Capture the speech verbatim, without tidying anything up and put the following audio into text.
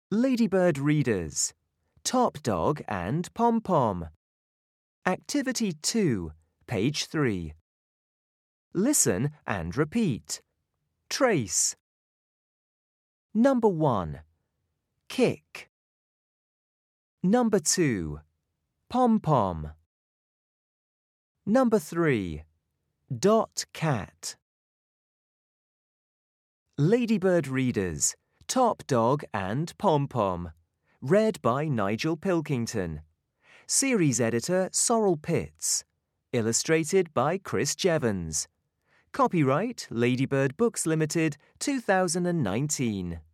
Ladybird readers, Top Dog and Pom Pom. Activity two, page three. Listen and repeat. Trace. Number one. Kick. Number two. Pom Pom. Number three. Dot Cat. Ladybird readers, Top Dog and Pom Pom. Read by Nigel Pilkington. Series editor Sorrel Pitts. Illustrated by Chris Jevons. Copyright Ladybird Books Limited two thousand nineteen.